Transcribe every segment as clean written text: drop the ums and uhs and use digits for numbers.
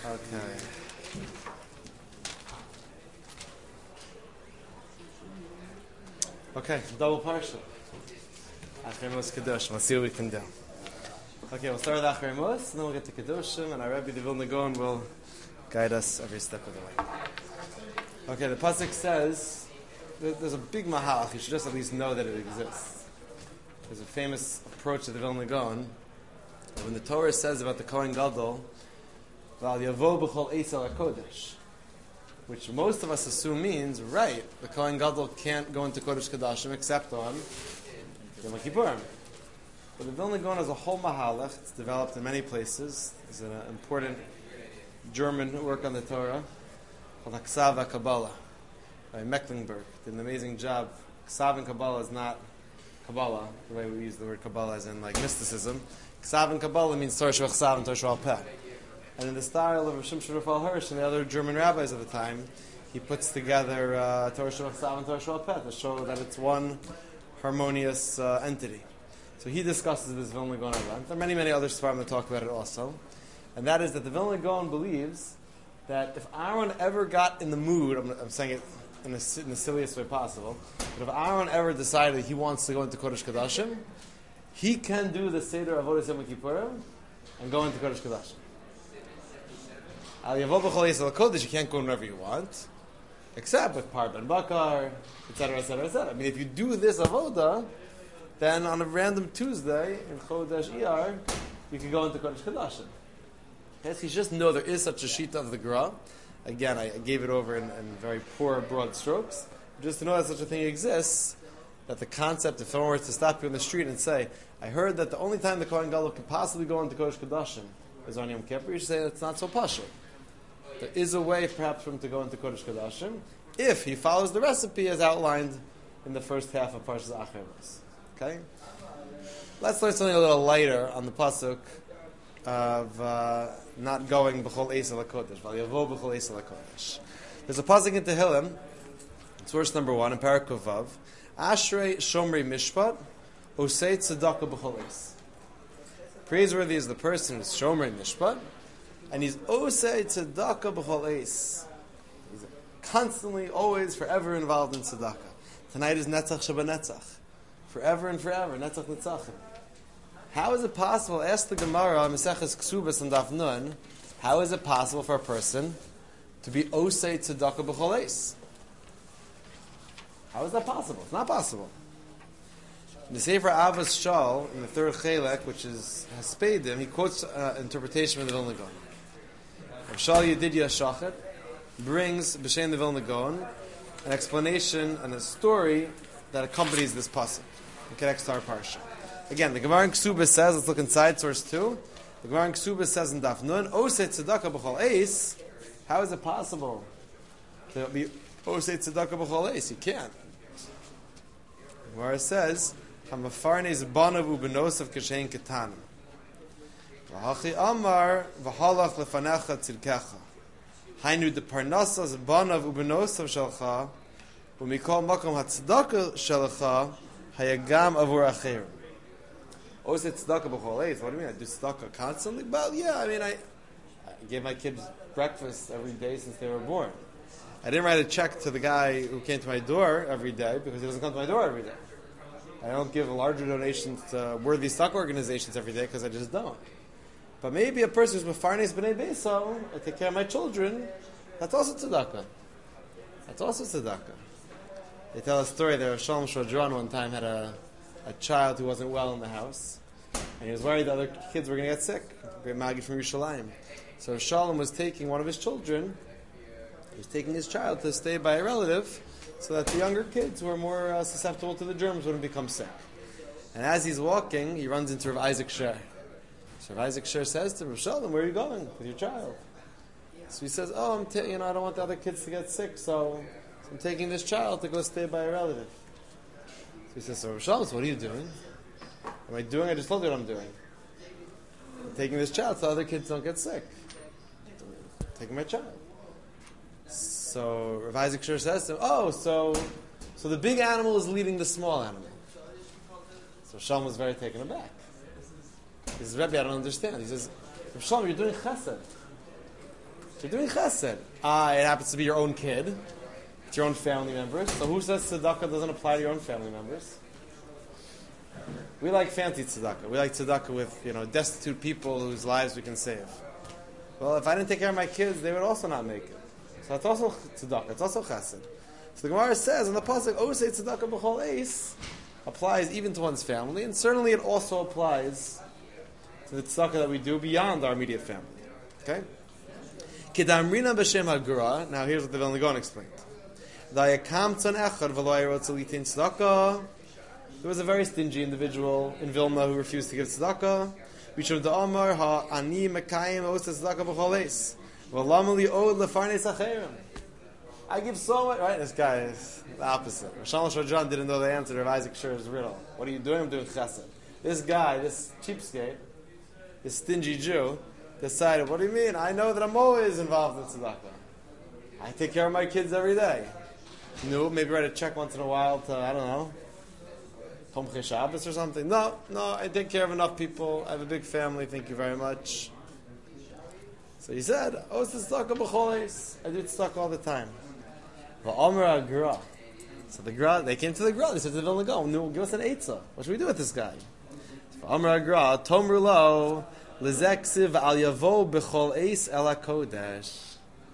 Okay. Okay, double parsha. Achrei Mos Kedushim. Let's see what we can do. Okay, we'll start with Achrei Mos, and then we'll get to Kedushim, and our Rebbe, the Vilna Gaon, will guide us every step of the way. Okay, the pasuk says there's a big mahalach. You should just at least know that it exists. There's a famous approach to the Vilna Gaon. When the Torah says about the Kohen Gadol, Val Yavo B'chol Eisel HaKodesh, which most of us assume means, right, the Kohen Gadol can't go into Kodesh Kodashim except on Yom Kippurim. But the Vilna Gaon has a whole mahalach. It's developed in many places. There's an important German work on the Torah called Ksav HaKabbalah by Mecklenburg. Did an amazing job. Ksav and Kabbalah is not Kabbalah, the way we use the word Kabbalah as in like mysticism. Ksav and Kabbalah means Torah Shebach Ksav and Torah Shebach Peh. And in the style of Rishon Shurafal Hirsch and the other German rabbis of the time, he puts together Torah Shebach Ksav and Torah Shebach Peh to show that it's one harmonious entity. So he discusses this Vilna Gaon at length. There are many, many other Sfarim that talk about it also. And that is that the Vilna Gaon believes that if Aaron ever got in the mood, I'm saying it in the silliest way possible, but if Aaron ever decided he wants to go into Kodesh Kodashim, he can do the Seder Avodas Yom Kippurim and go into Kodesh Kodashim. Al Yavo B'chol Eisel HaKodesh, you can't go whenever you want, except with Par Ben Bakar, etc., etc., etc. I mean, if you do this Avodah, then on a random Tuesday in Chodesh Iyar, you can go into Kodesh Kodashim. Yes, you just know there is such a shita of the Gra. Again, I gave it over in very poor, broad strokes. Just to know that such a thing exists, that the concept, if someone were to stop you on the street and say, I heard that the only time the Kohen Gadol could possibly go into Kodesh Kodashim is on Yom Kippur, you should say it's not so pashut. There is a way, perhaps, for him to go into Kodesh Kodashim if he follows the recipe as outlined in the first half of Parshas Achrei Mos. Okay? Let's learn something a little lighter on the pasuk of not going b'chol Eisel HaKodesh. Val Yavo b'chol Eisel HaKodesh. There's a pasuk in Tehillim, it's verse number 1 in Parak Vav. Ashrei Shomrei Mishpat Osei Tzedakah b'chol Eis. Praiseworthy is the person who's Shomrei Mishpat, and he's Osei Tzedakah b'chol Eis. He's constantly, always, forever involved in tzedakah. Tonight is Netzach Shabanetzach. Forever and forever, Netzach Netzachim. How is it possible, ask the Gemara, Maseches Ksubas and Daf Nun, how is it possible for a person to be Osei Tzedakah b'chol Eis? How is that possible? It's not possible. In the Sefer Avos Shal, in the third Chelek, which is Haspedim, he quotes interpretation of the Vilna Gaon. Rav Shal Yedidya Shachet brings, B'Shem the Vilna Gaon, an explanation and a story that accompanies this pasuk. It connects to our parsha. Again, the Gemara in Ksubas says, let's look inside source 2. The Gemara in Ksubas says in Daf Nun, Osei Tzedakah b'chol Eis. How is it possible to be Osei Tzedakah b'chol Eis? You can't. The Gemara says, Hamafarnes banav ubenosav kashein ketanim. V'hachi amar v'halach lefanecha tzidkecha. Hainu de parnasas banav ubenosav shalcha u'mikol makom hatzedakah shalcha hayagam avur acherim. Osei tzedakah b'chol Eis. What do you mean? I do tzedakah constantly? Well, yeah, I mean, I gave my kids breakfast every day since they were born. I didn't write a check to the guy who came to my door every day because he doesn't come to my door every day. I don't give larger donations to worthy stock organizations every day because I just don't. But maybe a person who's mefarnes b'nei beiso, I take care of my children, that's also tzedakah. That's also tzedakah. They tell a story that Shalom Shodron one time had a child who wasn't well in the house, and he was worried the other kids were going to get sick. Great Magi from Yerushalayim. So Shalom was taking one of his children, he was taking his child to stay by a relative, so that the younger kids who are more susceptible to the germs wouldn't become sick. And as he's walking, he runs into Rav Isaac Sher. So Rav Isaac Sher says to Rav Shalom, where are you going with your child? So he says, I don't want the other kids to get sick, so I'm taking this child to go stay by a relative. So he says, so Rav Shalom, what are you doing? Am I doing? I just told you what I'm doing. I'm taking this child so other kids don't get sick. I'm taking my child. So Rav Isaac Sher says to him, so the big animal is leading the small animal. So Shalom was very taken aback. He says, Rebbe, I don't understand. He says, Rav Shalom, you're doing chesed. So you're doing chesed. It happens to be your own kid. It's your own family members. So who says tzedakah doesn't apply to your own family members? We like fancy tzedakah. We like tzedakah with, destitute people whose lives we can save. Well, if I didn't take care of my kids, they would also not make it. So it's also tzedakah. It's also chesed. So the Gemara says in the pasuk, "Osei tzedakah b'chol eis," applies even to one's family, and certainly it also applies to the tzedakah that we do beyond our immediate family. Okay? Kedamrina b'shem hagura. Now here's what the Vilna Gaon explained. There was a very stingy individual in Vilna who refused to give tzedakah. I give so much. Right, this guy is the opposite. Rishon Shadran didn't know the answer to Isaac Shur's riddle. What are you doing? I'm doing chesed. This guy, this cheapskate, this stingy Jew, decided, what do you mean? I know that I'm always involved in tzedakah. I take care of my kids every day. No, maybe write a check once in a while to, I don't know, Tomchei Shabbos or something. No, I take care of enough people. I have a big family, thank you very much. So he said, it's tzedakah b'chol eis. I do tzedakah all the time. V'omer HaGra. So the Gra, they came to the Gra. They said to the Vilna Gaon, no, give us an eitzah. What should we do with this guy? V'omer HaGra, Tomer lo, l'zeksiv al yavo b'chol eis el HaKodesh.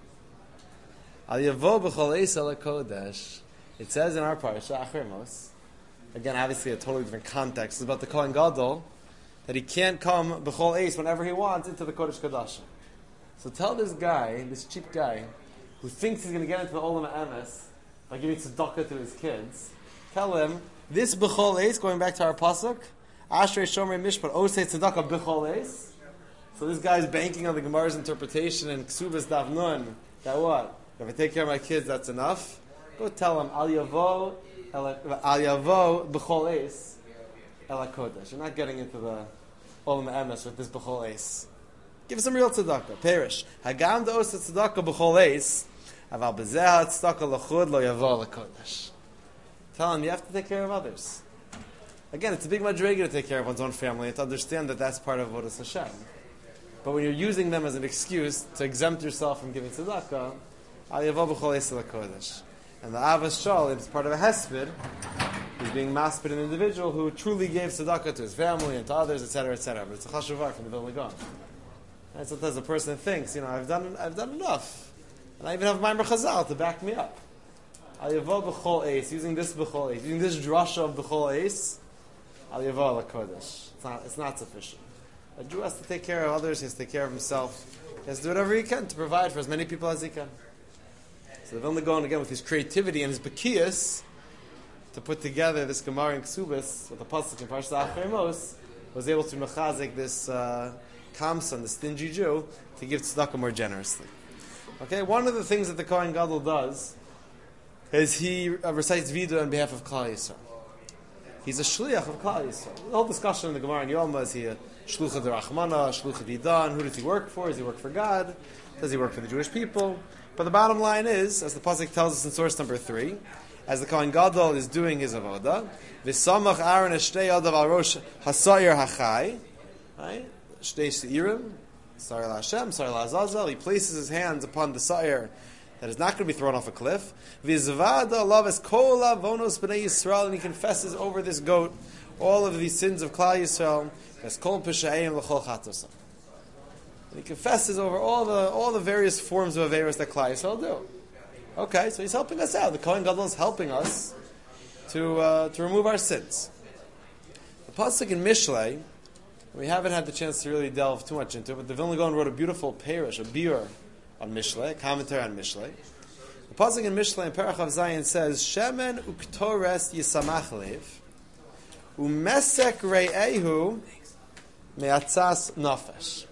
Al yavo b'chol eis el HaKodesh. It says in our parsha, Achrei Mos, again, obviously a totally different context, it's about the Kohen Gadol, that he can't come b'chol eis whenever he wants into the Kodesh Kodashim. So tell this guy, this cheap guy, who thinks he's going to get into the Olam HaEmes by giving tzedakah to his kids, tell him, this b'chol eis, going back to our pasuk, Ashrei Shomer Mishpat, Osei tzedakah b'chol eis. So this guy's banking on the Gemara's interpretation and Ksubas Daf Nun, that what? If I take care of my kids, that's enough. Go tell him, Al yavo b'chol eis el HaKodesh. You're not getting into the Olam HaEmes with this b'chol eis. Give some real tzedakah. Perish. Hagam de'os tzedakah b'chol eis, aval b'zeh tzedakah l'chud lo yavo l'kodesh. Tell him you have to take care of others. Again, it's a big madrega to take care of one's own family and to understand that that's part of avodas Hashem. But when you're using them as an excuse to exempt yourself from giving tzedakah, al yavo b'chol eis l'kodesh. And the Avos Shal is part of a hesped. He's being masped an individual who truly gave tzedakah to his family and to others, etc., etc. But it's a chashuvar from the Vilna Gaon. And sometimes a person thinks, I've done enough, and I even have Maimer Chazal to back me up. Al yavo b'chol eis, using this b'chol eis, using this drasha of b'chol eis, al yavo l'kodesh. It's not sufficient. A Jew has to take care of others. He has to take care of himself. He has to do whatever he can to provide for as many people as he can. So the Vilna Gaon again with his creativity and his bekiyas to put together this Gemara in Ksubas with the pasuk in Parashat Achrei Mos was able to mechazik this. Kamson, the stingy Jew, to give tzedakah more generously. Okay, one of the things that the Kohen Gadol does is he recites Vidur on behalf of Klal Yisrael. He's a shliach of Klal Yisrael. The whole discussion in the Gemara in Yoma is he a shlucha d'Rachmana, shlucha d'Idan? Who does he work for? Does he work for God? Does he work for the Jewish people? But the bottom line is, as the pasuk tells us in source number 3, as the Kohen Gadol is doing his avodah, v'samach Aaron eshtei yadav al rosh hasayir hachai, right? Shtei Seirim, Sar Hashem, Sar Azazel. He places his hands upon the Sa'ir that is not going to be thrown off a cliff. Vizvada alav kol avonos b'nei Yisrael, and he confesses over this goat all of these sins of Klal Yisrael. As kol peshayim l'chol chatosam. And he confesses over all the various forms of averos that Klal Yisrael do. Okay, so he's helping us out. The Kohen Gadol is helping us to remove our sins. The pasuk in Mishlei. We haven't had the chance to really delve too much into it, but the Vilna Gaon wrote a beautiful parish, a biur on Mishlei, a commentary on Mishlei. The pasuk in Mishlei in Perach of Zion says, "Shemen uktores yisamach lev, umesek re'ehu me'atzas nafesh."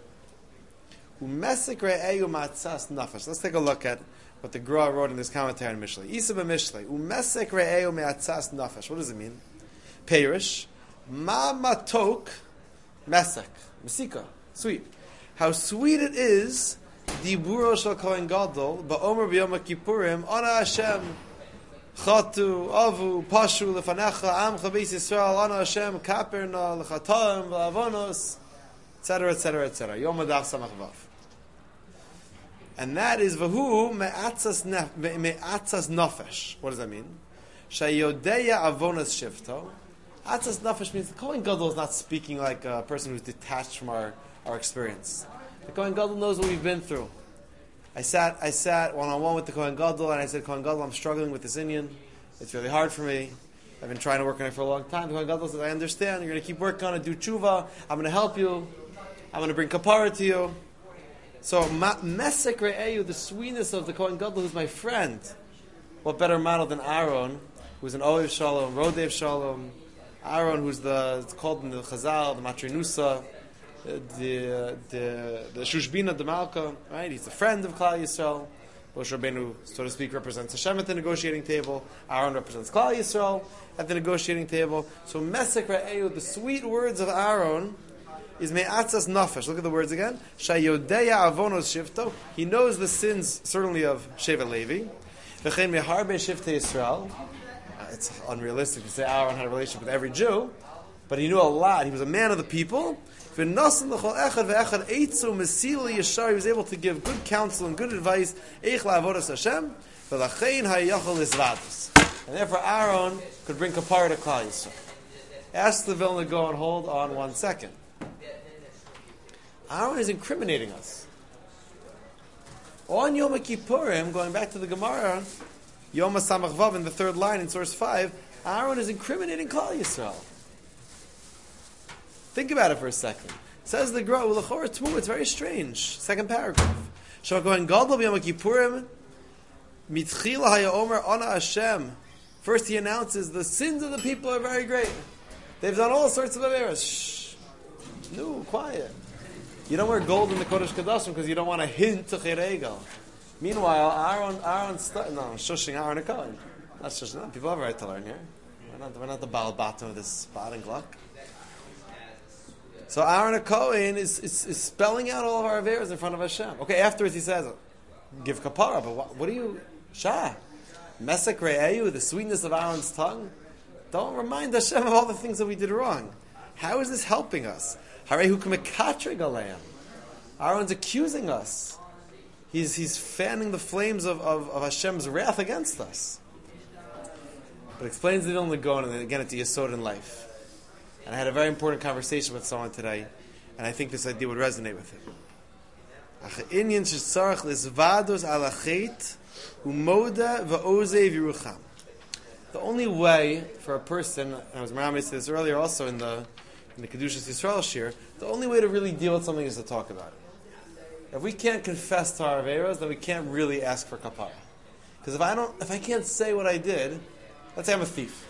Umesek re'ehu me'atzas nafesh. Let's take a look at what the Gra wrote in this commentary on Mishlei. Isa b'Mishlei, umesek re'ehu me'atzas nafesh. What does it mean? Parish, ma matok. Mesek, Mesika, sweet. How sweet it is, Diburo shel Kohen Gadol, ba'omer b'yom kippurim, Ana Hashem, Chatu, Avu, Pashu, Lefanecha, Amcha, Beis Yisrael, Ana Hashem, Kaperna, Lechataim, V'avonos, etc., etc., etc. Yom Adaf Samach Vav. And that is Vahu me'atzas nafesh. What does that mean? Shayodeya avonas shifto. Atzas nafesh means the Kohen Gadol is not speaking like a person who's detached from our experience. The Kohen Gadol knows what we've been through. I sat one-on-one with the Kohen Gadol, and I said, Kohen Gadol, I'm struggling with this Inyan. It's really hard for me. I've been trying to work on it for a long time. The Kohen Gadol says, I understand. You're going to keep working on it, do tshuva. I'm going to help you. I'm going to bring kapara to you. So, mesek re'eyu, the sweetness of the Kohen Gadol, who's my friend. What better model than Aaron, who's an Ohev Shalom, Rodev Shalom. Aaron, who's it's called in the Chazal, the Matrinusa, the Shushbina, the Malka, right? He's a friend of Klal Yisrael. Moshe Rabbeinu, so to speak, represents Hashem at the negotiating table. Aaron represents Klal Yisrael at the negotiating table. So, mesek re'eyu, the sweet words of Aaron, is me'atzas nafesh. Look at the words again. Shayodeya avonos shifto. He knows the sins, certainly of Shevet Levi. V'chein meharbe shiftei Yisrael. It's unrealistic to say Aaron had a relationship with every Jew, but he knew a lot. He was a man of the people. He was able to give good counsel and good advice. And therefore Aaron could bring kapara to Klal Yisrael. Ask the Vilna Gaon, hold on 1 second. Aaron is incriminating us. On Yom Kippurim, going back to the Gemara, Yom HaSamach Vav in the third line in source 5, Aaron is incriminating Klal Yisrael. Think about it for a second. Says the Gra, it's very strange. Second paragraph. Kohen Gadol b'Yom Kippurim, mitchila hayomer ana Hashem. First he announces the sins of the people are very great. They've done all sorts of averas. Shh. No, quiet. You don't wear gold in the Kodesh Kodashim because you don't want to hint to Cheregel. Meanwhile, Aaron's shushing Aaron a Kohen. That's shushing. People have a right to learn here. We're not the Baal Bata of this spot and Gluck. So Aaron a Kohen is spelling out all of our averas in front of Hashem. Okay, afterwards he says, give kapara, but what do you... Shah. Mesek re'eyu, the sweetness of Aaron's tongue. Don't remind Hashem of all the things that we did wrong. How is this helping us? Aaron's accusing us. He's fanning the flames of Hashem's wrath against us. But explains the Vilna Gaon, and again it's the Yesod in life. And I had a very important conversation with someone today, and I think this idea would resonate with him. The only way for a person, and I was Merami said this earlier also in the Kedushas Yisrael Shir, the only way to really deal with something is to talk about it. If we can't confess to our averos, then we can't really ask for kapara. Because if I can't say what I did, let's say I'm a thief.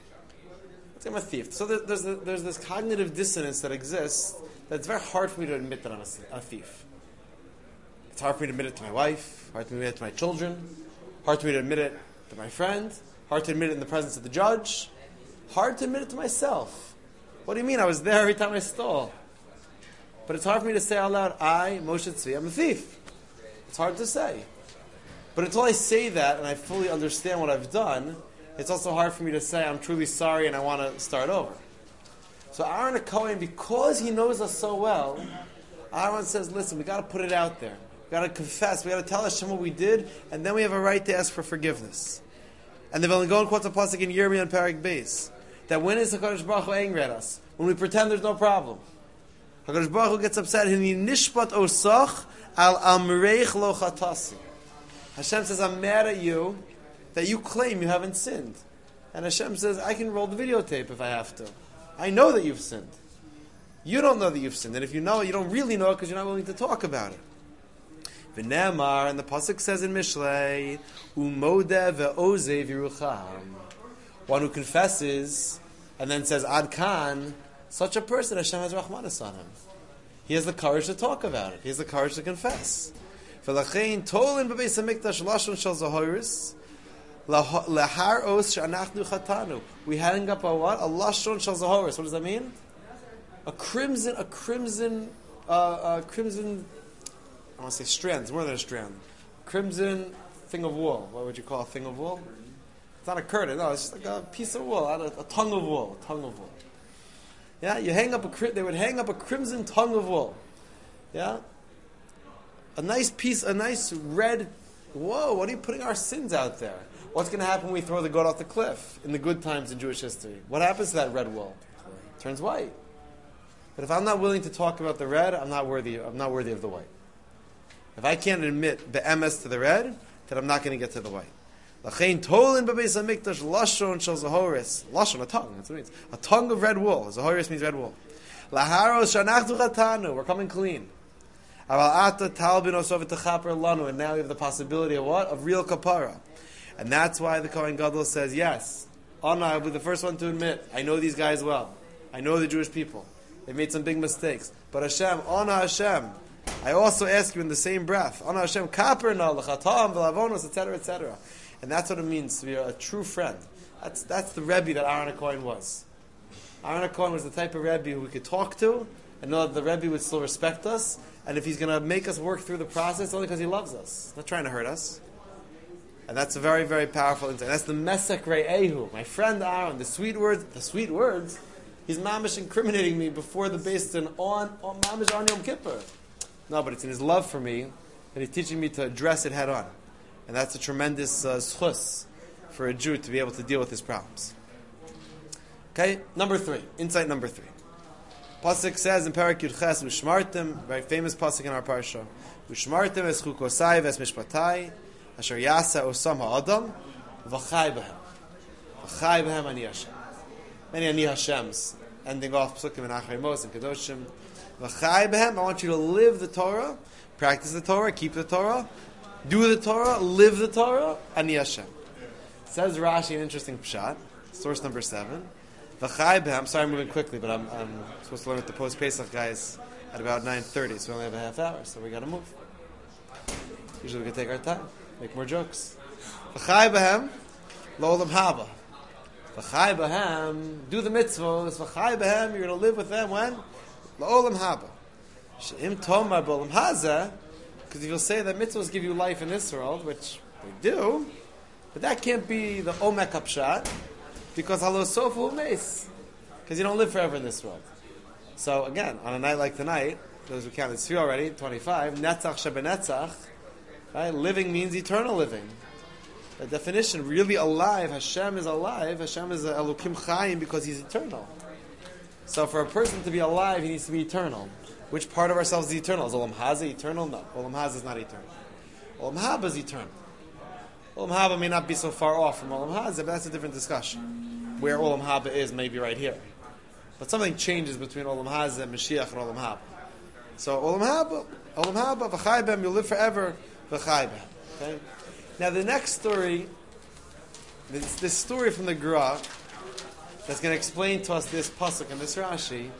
So there's this cognitive dissonance that exists that's very hard for me to admit that I'm a thief. It's hard for me to admit it to my wife, hard for me to admit it to my children, hard for me to admit it to my friend, hard to admit it in the presence of the judge, hard to admit it to myself. What do you mean? I was there every time I stole. But it's hard for me to say out loud, I, Moshe Tzvi, I'm a thief. It's hard to say. But until I say that and I fully understand what I've done, it's also hard for me to say I'm truly sorry and I want to start over. So Aaron a Kohen, because he knows us so well, Aaron says, listen, we got to put it out there. We got to confess. We got to tell Hashem what we did, and then we have a right to ask for forgiveness. And the Vilna Gaon quotes a pasuk in Yirmiyah and Perek Beis that when is HaKadosh Baruch Hu angry at us? When we pretend there's no problem. HaKadosh Baruch Hu gets upset. Nishpat osach al amreich lo chatasi. Hashem says, I'm mad at you that you claim you haven't sinned. And Hashem says, I can roll the videotape if I have to. I know that you've sinned. You don't know that you've sinned. And if you know it, you don't really know it because you're not willing to talk about it. V'nemar, and the pasuk says in Mishlei, Umodeh ve'ozeh v'rucham. One who confesses and then says, Ad kan, such a person, Hashem has Rahmanas on him. He has the courage to talk about it. He has the courage to confess. V'lachein tolin b'beis hamikdash lashon shel zahoris, lahar os she'anachnu chatanu. We hang up a what? A lashon shel zahoris. What does that mean? A crimson, I want to say strand. It's more than a strand. Crimson thing of wool. What would you call a thing of wool? It's not a curtain. No, it's just like a piece of wool, a tongue of wool. Yeah, they would hang up a crimson tongue of wool. Yeah, A nice piece, a nice red. Whoa! What are you putting our sins out there? What's going to happen when we throw the goat off the cliff in the good times in Jewish history? What happens to that red wool? It turns white. But if I'm not willing to talk about the red, I'm not worthy of the white. If I can't admit the MS to the red, then I'm not going to get to the white. Lachein tolin b'beis hamikdash lashon shel zahoris. Lashon, a tongue. That's what it means. A tongue of red wool. Zahoris means red wool. Laharos shanachtu chatanu. We're coming clean. Aval ata talbin osov techaper lanu. And now we have the possibility of what? Of real kapara. And that's why the Kohen Gadol says, yes, Anna, I'll be the first one to admit, I know these guys well. I know the Jewish people. They've made some big mistakes. But Hashem, Anna Hashem, I also ask you in the same breath, Anna Hashem, kaper na l'chatam v'lavonos, etc., etc. And that's what it means to be a true friend. That's the Rebbe that Aaron HaKohen was. Aaron HaKohen was the type of Rebbe who we could talk to and know that the Rebbe would still respect us. And if he's going to make us work through the process, it's only because he loves us. He's not trying to hurt us. And that's a very, very powerful insight. That's the Mesek Re'ehu. My friend Aaron, the sweet words, he's mamish incriminating me before the Beis Din on mamish on Yom Kippur. No, but it's in his love for me that he's teaching me to address it head on. And that's a tremendous schus for a Jew to be able to deal with his problems. Okay, insight number 3. Pasuk says in Parak Yud Ches, Ushmartim, very famous pasuk in our parsha, Ushmartim es chukosai ves mishpatai, Asher Yasa Osam Ha'adam V'chai B'hem. V'chai B'hem Ani Hashem. Many Ani Hashems, ending off Psukim and Achrei Mos and Kedoshim. V'chai B'hem, I want you to live the Torah, practice the Torah, keep the Torah, do the Torah, live the Torah, Ani Hashem. Says Rashi an interesting pshat, source number 7. V'chai B'hem, sorry I'm moving quickly, but I'm supposed to learn with the post-Pesach guys at about 9:30, so we only have a half hour, so we got to move. Usually we can take our time. Make more jokes. V'chai b'hem, lo'olam haba. V'chai b'hem, do the mitzvahs. V'chai b'hem, you're going to live with them when? Lo'olam haba. She'im tomar b'olam hazeh, because if you'll say that mitzvahs give you life in this world, which they do, but that can't be the omek upshot, because halo sofu meis, because you don't live forever in this world. So again, on a night like tonight, those who counted 3 already, 25, netzach shebenetzach, right? Living means eternal living. The definition, really alive, Hashem is alive. Hashem is Elokim Chaim because He's eternal. So for a person to be alive, he needs to be eternal. Which part of ourselves is eternal? Is Olam Hazeh eternal? No. Olam Hazeh is not eternal. Olam Haba is eternal. Olam Haba may not be so far off from Olam Hazeh, but that's a different discussion. Where Olam Haba is may be right here. But something changes between Olam Hazeh, Mashiach, and Olam Haba. So Olam Haba, V'chai B'hem, you'll live forever. Okay? Now the next story, this story from the Gra, that's going to explain to us this pasuk and this Rashi.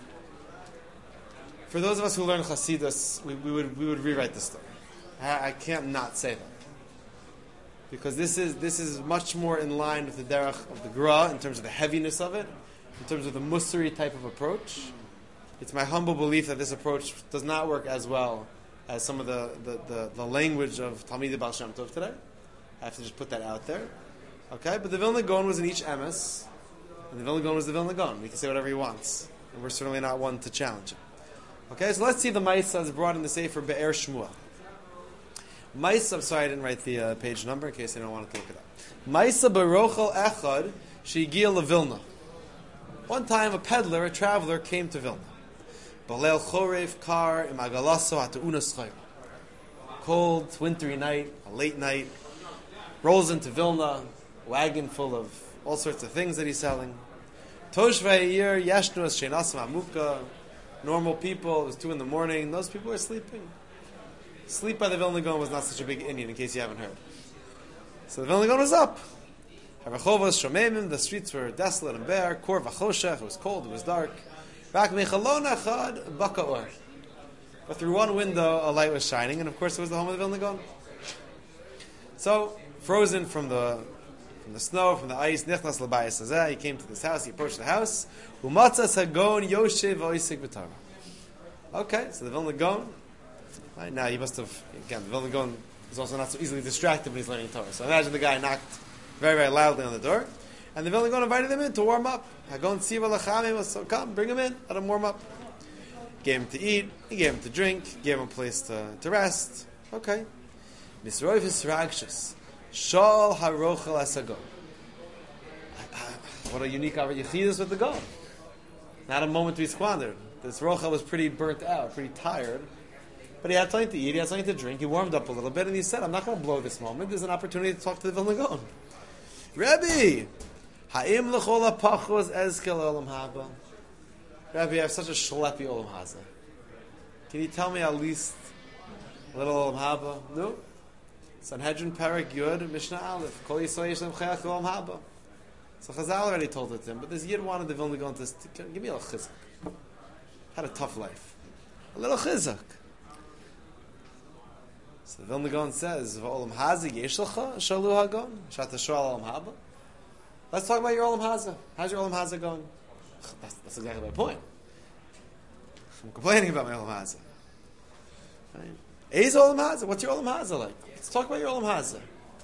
For those of us who learn Chassidus, we would rewrite this story. I can't not say that, because this is much more in line with the derech of the Gra in terms of the heaviness of it, in terms of the Musari type of approach. It's my humble belief that this approach does not work as well as some of the language of Talmidei Baal Shem Tov today. I have to just put that out there. Okay? But the Vilna Gaon was in each emes, and the Vilna Gaon was the Vilna Gaon. He can say whatever he wants, and we're certainly not one to challenge him. Okay? So let's see the Maisa is brought in the Sefer Be'er Shmuel. Maisa, I'm sorry I didn't write the page number in case anyone wanted to look it up. Maisa Barochel Echad She'Giel LeVilna. One time a peddler, a traveler, came to Vilna. Balel Chorev Kar Imagalaso Hatu'unas Chayr. Cold, wintry night, a late night. Rolls into Vilna, wagon full of all sorts of things that he's selling. Toshvei Yir Yashnuas Sheinasam Amuka. Normal people, it was 2 a.m, those people were sleeping. Sleep by the Vilna Gaon was not such a big Indian, in case you haven't heard. So the Vilna Gaon was up. Harachovas Shomemim, the streets were desolate and bare. Kor Vachoshech, it was cold, it was dark. But through one window, a light was shining, and of course it was the home of the Vilna Gaon. So, frozen from the snow, from the ice, Nichnas L'bayis Hazeh, he came to this house, he approached the house. Umatzas Hagon Yoshev Oisik B'Torah. Okay, so the Vilna Gaon, right now he must have, again, the Vilna Gaon is also not so easily distracted when he's learning Torah. So imagine the guy knocked very, very loudly on the door. And the Vilna Gaon invited him in to warm up. Hagon Tziva Lachamim, so come, bring him in, let him warm up. Gave him to eat, he gave him to drink, gave him a place to rest. Okay. Misroif is ragshus. Shal harochel asago. What a unique opportunity with the God. Not a moment to be squandered. This rochel was pretty burnt out, pretty tired. But he had something to eat, he had something to drink, he warmed up a little bit, and he said, I'm not going to blow this moment. There's an opportunity to talk to the Vilna Gaon. Rebbe! Ha'im l'chol ha'pachos ezkel olam haba. Rebbe, I have such a shleppy olam haza. Can you tell me at least a little olam haba? No? Sanhedrin Perek Yud, Mishnah Aleph. Kol Yisrael Yishem Chayach olam haba. So Chazal already told it to him, but this Yid wanted the Vilna Gaon to give me a little chizuk. Had a tough life. A little chizuk. So the Vilna Gaon says, "V'olam haza yesh lecha shalu hagon shata shoal olam haba." Let's talk about your olam haza. How's your olam haza going? That's exactly my point. I'm complaining about my olam haza. Right? Eiz olam haza. What's your olam haza like? Let's talk about your olam haza.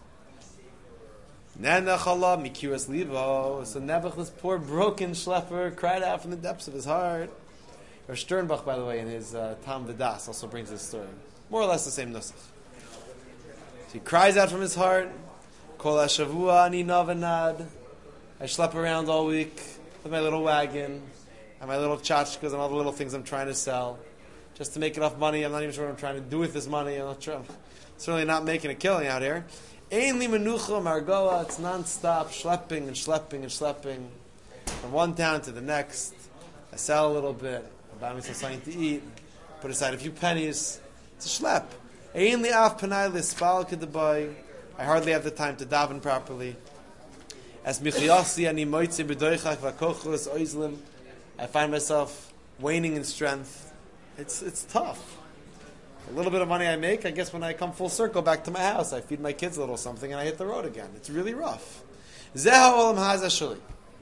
Nenachala mikiras libo. So Nebuch, this poor broken schlepper, cried out from the depths of his heart. Or Sternbach, by the way, in his Tam V'das, also brings this story. More or less the same nusach. So he cries out from his heart, Kol hashavua ani navanad. I schlep around all week with my little wagon and my little tchotchkes and all the little things I'm trying to sell, just to make enough money. I'm not even sure what I'm trying to do with this money. I'm certainly not making a killing out here. Ein li menucha margoa. It's non-stop schlepping and schlepping and schlepping from one town to the next. I sell a little bit. I buy myself something to eat. Put aside a few pennies. It's a schlep. Ein li af panai lispal kedabai. I hardly have the time to daven properly. As michiyasi ani moitzi b'doichach v'kochos oizlim. I find myself waning in strength. It's tough. A little bit of money I make, I guess when I come full circle back to my house, I feed my kids a little something and I hit the road again. It's really rough. Zeha olam haza shuli.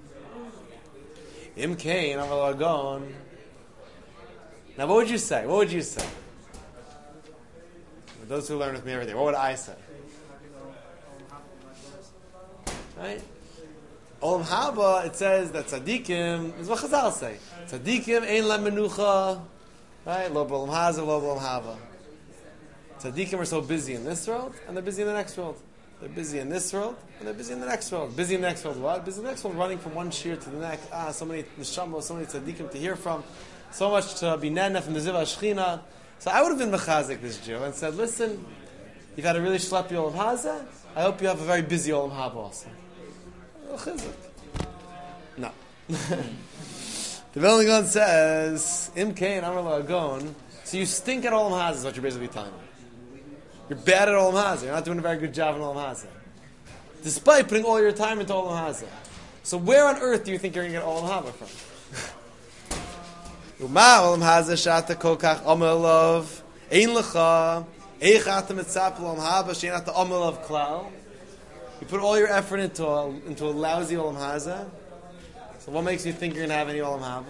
Im kain aval agon. Now what would you say? What would you say? For those who learn with me every day, what would I say? Right? Olam haba, it says that tzaddikim, is what Chazal say. Tzaddikim ein la menucha. Right? Lo b'olam haza, lo b'olam haba. Tzaddikim are so busy in this world, and they're busy in the next world. They're busy in this world, and they're busy in the next world. Busy in the next world what? Busy in the next world, running from one shir to the next. So many neshamos, so many tzaddikim to hear from. So much to be nene from the Ziva Shechina. So I would have been mechazik this Jew and said, listen, you've had a really schleppy olam haza. I hope you have a very busy olam haba also. No. The Vilna Gaon says, Im kain amar la'agon. So you stink at olam haza is what you're basically telling me. You're bad at olam haza. You're not doing a very good job in olam haza. Despite putting all your time into olam haza. So where on earth do you think you're going to get olam haba from? Uma olam haza shata kolkach amalov ein lecha eichat mitzap olam haba she'enat the amalov klal. You put all your effort into a lousy olam haza. So what makes you think you're going to have any olam haba?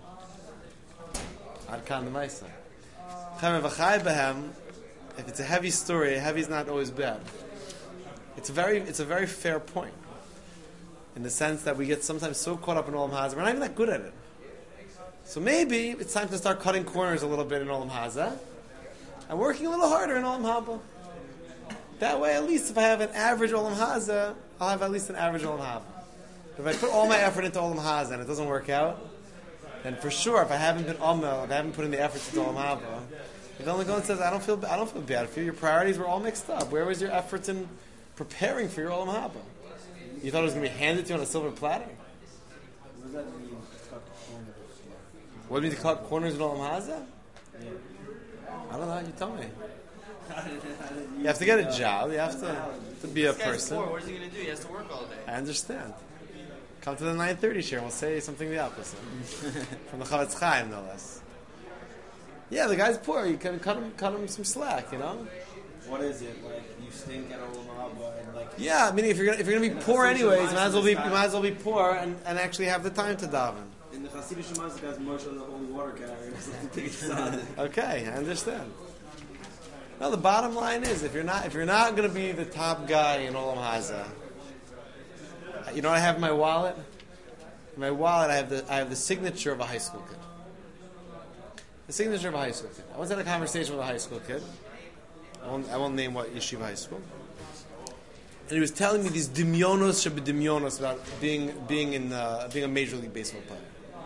Ad kan d'maisa. Chaim v'chai behem. If it's a heavy story, heavy is not always bad. It's a very fair point, in the sense that we get sometimes so caught up in olam haza, we're not even that good at it. So maybe it's time to start cutting corners a little bit in olam haza, and working a little harder in olam haba. That way, at least if I have an average olam haza, I'll have at least an average olam haba. If I put all my effort into olam haza and it doesn't work out, then for sure, if I haven't been omel, if I haven't put in the effort into olam haba, the Vilna Gaon says, I don't feel bad for you. Your priorities were all mixed up. Where was your efforts in preparing for your olam haba? You thought it was going to be handed to you on a silver platter? What does that mean? Cut corners. What do you mean to cut corners in olam haza? Yeah. I don't know. You tell me. You have to get a job. You have to be a person. Poor. What is he going to do? He has to work all day. I understand. Come to the 9:30 share and we'll say something the opposite. From the Chavetz Chaim, no less. Yeah, the guy's poor. You can cut him some slack, you know? What is it? Like, you stink at olam haba and like... Yeah, I mean, if you're gonna be poor anyways, you might as well be poor and actually have the time to daven. In the Hasidic Shema, the guy's Moshe the holy water carrier. Okay, I understand. No, the bottom line is, if you're not going to be the top guy in Olam Haza, you know what I have in my wallet? In my wallet, I have the signature of a high school kid. The signature of a high school kid. I once had a conversation with a high school kid. I won't name what yeshiva high school. And he was telling me these dimyonos should be dimyonos about being a Major League Baseball player.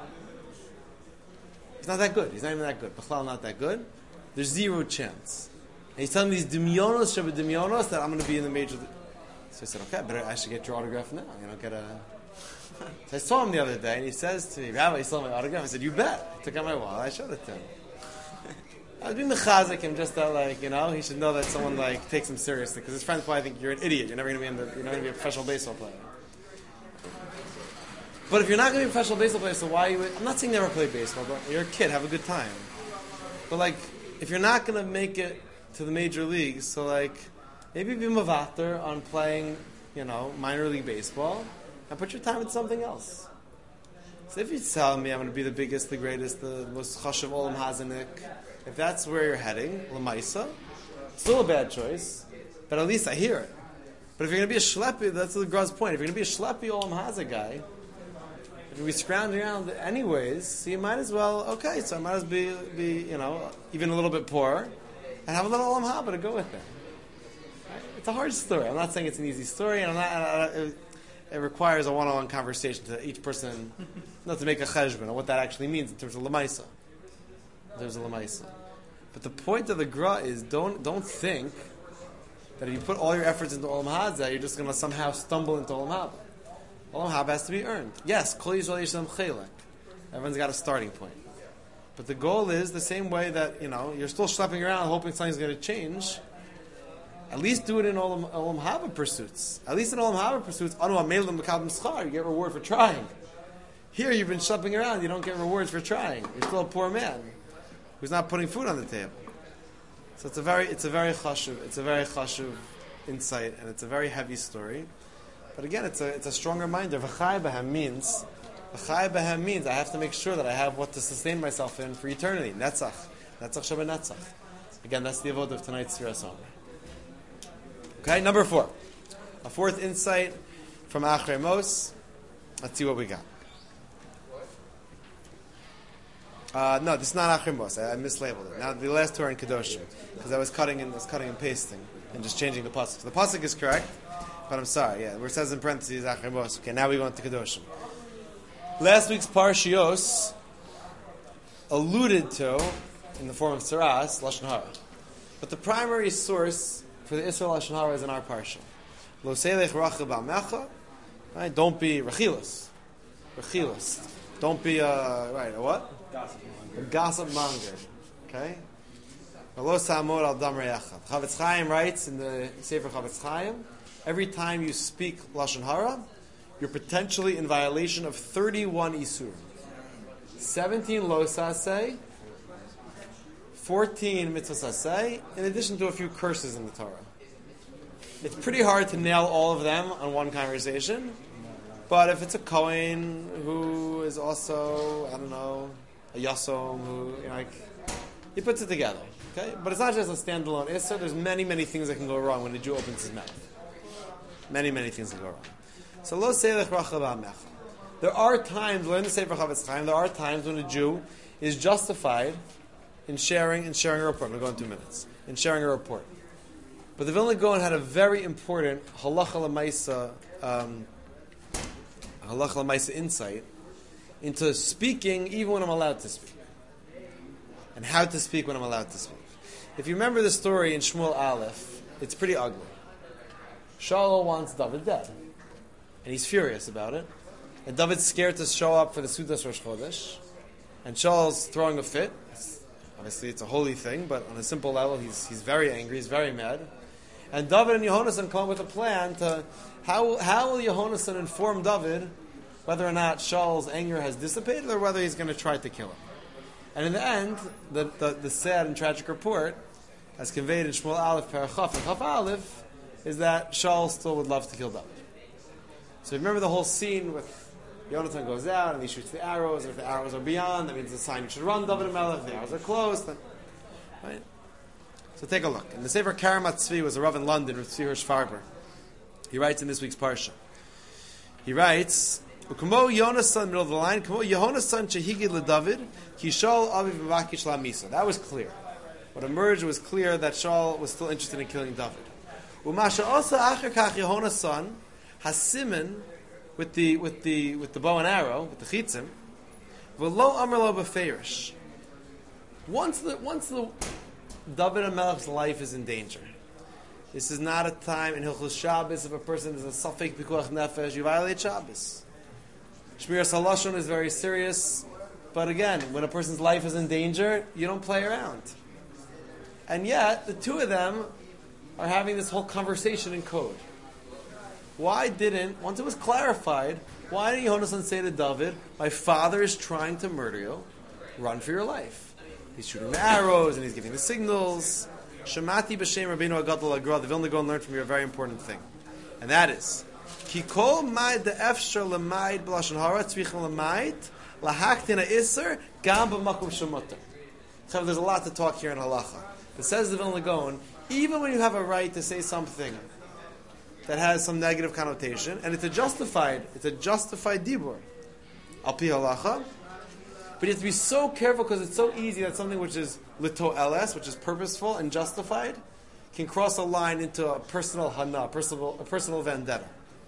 He's not that good. He's not even that good. B'chlal not that good. There's zero chance. And he's telling me these dimyonos should be dimyonos that I'm going to be in the Major League. So I said, okay, I should get your autograph now. Get a... So I saw him the other day, and he says to me, Rabbi, you saw my autograph? I said, you bet. I took out my wallet. I showed it to him. I was being mechazik him just that, he should know that someone, takes him seriously. Because his friends probably think you're an idiot. You're never going to be a professional baseball player. But if you're not going to be a professional baseball player, so why are you... I'm not saying never play baseball, but you're a kid. Have a good time. But, if you're not going to make it to the major leagues, so, maybe be mavater on playing, minor league baseball, and put your time in something else. So if you tell me I'm going to be the biggest, the greatest, the most chashav olam hazanik, if that's where you're heading, l'maisa, still a bad choice, but at least I hear it. But if you're going to be a shlepi, that's the Gra's point. If you're going to be a shlepi olam haza guy, if you're going to be scrounging around anyways, so you might as well, okay, so I might as well be even a little bit poor, and have a little olam haba to go with it. Right? It's a hard story. I'm not saying it's an easy story, and it requires a one-on-one conversation to each person, not to make a cheshbon on what that actually means in terms of lemaisa. There's a lemaisa. But the point of the gra is don't think that if you put all your efforts into olam hazeh, you're just going to somehow stumble into olam haba. Olam haba has to be earned. Yes, kol yisrael yishem chelek. Everyone's got a starting point. But the goal is the same way that you're still schlepping around hoping something's going to change. At least do it in olam haba pursuits. At least in olam haba pursuits, anu amelim b'kabim schar, you get reward for trying. Here you've been schlepping around, you don't get rewards for trying. You're still a poor man who's not putting food on the table. So it's a very chashuv insight, and it's a very heavy story. But again, it's a strong reminder. V'chai b'hem means I have to make sure that I have what to sustain myself in for eternity. Netzach Shabbat Netzach. Again, that's the avodah of tonight's Sfiras Omer. Okay, number 4. A fourth insight from Achrei Mos. Let's see what we got. No, this is not Achrei Mos. I mislabeled it. Now the last two are in Kedoshim because I was cutting and pasting and just changing the pasuk. So the pasuk is correct, but I'm sorry. Yeah, where it says in parentheses Achrei Mos. Okay, now we go into Kedoshim. Last week's Parshios alluded to in the form of Tzaras Lashon Hara, but the primary source for the Israel Lashon Hara is in our parsha. Lo seilech rachel ba'mecha. Right? Don't be rechilas. Don't be a what? A gossip monger. Okay. Lo samor al dam re'echa. Chavetz Chaim writes in the Sefer Chavetz Chaim, every time you speak Lashon Hara, you're potentially in violation of 31 isurim. 17 lo saseh, 14 mitzvah saseh, in addition to a few curses in the Torah. It's pretty hard to nail all of them on one conversation, but if it's a Kohen who is also, a Yasom, who, he puts it together. Okay? But it's not just a standalone Issa. There's many, many things that can go wrong when the Jew opens his mouth. Many, many things can go wrong. So lo seilech rachel ba'mecha. There are times, learn the Sefer Chavetz Chaim, there are times when a Jew is justified in sharing a report. We'll go in 2 minutes. In sharing a report. But the Vilna Gaon had a very important halacha l'maisa insight into speaking even when I'm allowed to speak. And how to speak when I'm allowed to speak. If you remember the story in Shmuel Aleph, it's pretty ugly. Shaul wants David dead. And he's furious about it. And David's scared to show up for the Sudas Rosh Chodesh. And Shaul's throwing a fit. Obviously, it's a holy thing, but on a simple level, he's very angry, he's very mad. And David and Yehonasan come up with a plan to how will Yehonasan inform David whether or not Shaul's anger has dissipated or whether he's going to try to kill him. And in the end, the sad and tragic report, as conveyed in Shmuel Aleph, Parachaf, and Chaf Aleph, is that Shaul still would love to kill David. So remember the whole scene with Yonatan goes out and he shoots the arrows. If the arrows are beyond, that means it's a sign you should run, David HaMelech. If the arrows are close, then... Right? So take a look. And the Sefer Karamat Tzvi was a Rav in London, Rav Tzvi Hirsch Farber. He writes in this week's Parsha. He writes, U'kumo Yonasan, middle of the line, Kumo Yehonasan shehigid leDavid, ki Shaul aviv mevakish la'misa. That was clear. What emerged was clear that Shaul was still interested in killing David. Umasha also acher kach Yehona's son Hasimin with the bow and arrow with the chitzim. V'lo amar lo b'feirish. Once the David and Melech's life is in danger. This is not a time in Hilchos Shabbos if a person is a safek pikuach nefesh, you violate Shabbos. Shmiras halashon is very serious, but again, when a person's life is in danger, you don't play around. And yet, the two of them are having this whole conversation in code. Why didn't, once it was clarified, why didn't Yonasan say to David, my father is trying to murder you, run for your life. He's shooting the arrows and he's giving the signals. Shemati b'shem Rabbeinu Agadol Agra, the Vilna Gaon learned from you a very important thing. And that is, Ki kol ma'id de'efshar l'ma'id b'lashon hara tzvichem l'ma'id lahaktin ha'isser gam b'makom shemutar. There's a lot to talk here in halacha. It says the Vilna Gaon, even when you have a right to say something that has some negative connotation, and it's a justified dibur, al pi halacha, but you have to be so careful because it's so easy that something which is lito ls, which is purposeful and justified, can cross a line into a personal hana, a personal vendetta.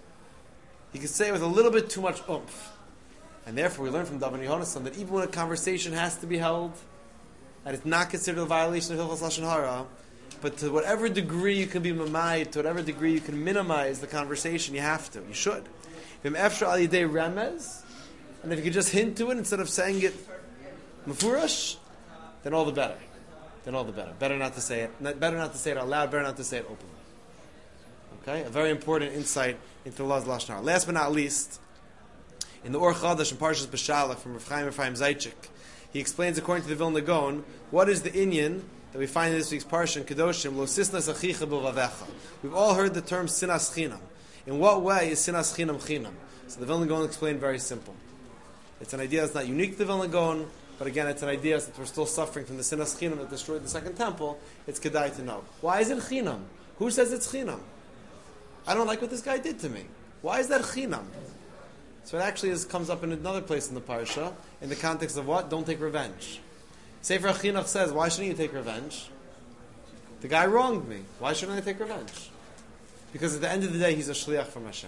You can say it with a little bit too much oomph. And therefore we learn from David Yonasan that even when a conversation has to be held, and it's not considered a violation of Hilchos Lashon Hara, but to whatever degree you can be mamayit, to whatever degree you can minimize the conversation, you have to. You should. V'im efshar al yidei remez, and if you could just hint to it instead of saying it mefurash, then all the better. Better not to say it. Better not to say it out loud. Better not to say it openly. Okay, a very important insight into the laws of Lashon Hara. Last but not least, in the Or Chadash and Parshas Beshalach from Rav Chaim Zaychik, he explains according to the Vilna Gaon what is the inyan that we find in this week's Parsha in Kedoshim, Lo sisnas achicha b'vavecha. We've all heard the term sinas chinam. In what way is sinas chinam chinam? So the Vilna Gaon explained very simple. It's an idea that's not unique to the Vilna Gaon, but again, it's an idea that we're still suffering from the sinas chinam that destroyed the second temple. It's kedai to know. Why is it chinam? Who says it's chinam? I don't like what this guy did to me. Why is that chinam? So it actually comes up in another place in the Parsha, in the context of what? Don't take revenge. Sefer HaChinuch says, why shouldn't you take revenge? The guy wronged me. Why shouldn't I take revenge? Because at the end of the day, he's a shliach from Hashem.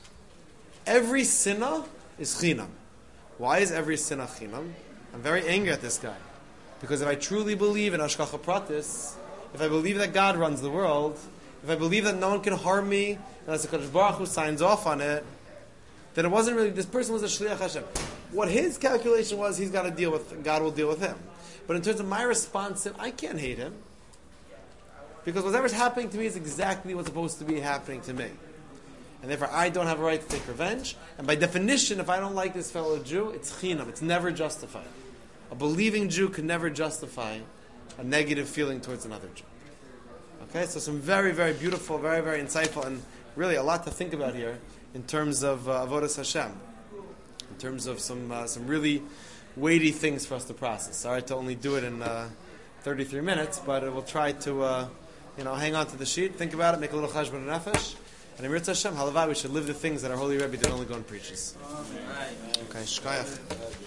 Every sinah is chinam. Why is every sinah chinam? I'm very angry at this guy. Because if I truly believe in Hashgacha Pratis, if I believe that God runs the world, if I believe that no one can harm me, unless the Kadosh Baruch Hu signs off on it, then it wasn't really, this person was a shliach Hashem. What his calculation was, he's got to deal with, God will deal with him. But in terms of my response to him, I can't hate him. Because whatever's happening to me is exactly what's supposed to be happening to me. And therefore I don't have a right to take revenge. And by definition, if I don't like this fellow Jew, it's chinam. It's never justified. A believing Jew could never justify a negative feeling towards another Jew. Okay, so some very, very beautiful, very, very insightful, and really a lot to think about here in terms of Avodas Hashem. In terms of some really weighty things for us to process. Sorry to only do it in 33 minutes, but we'll try to hang on to the sheet, think about it, make a little cheshbon nefesh, and in Mirz Hashem, halavai, we should live the things that our holy Rebbe did only go and preaches. Okay, shkayach.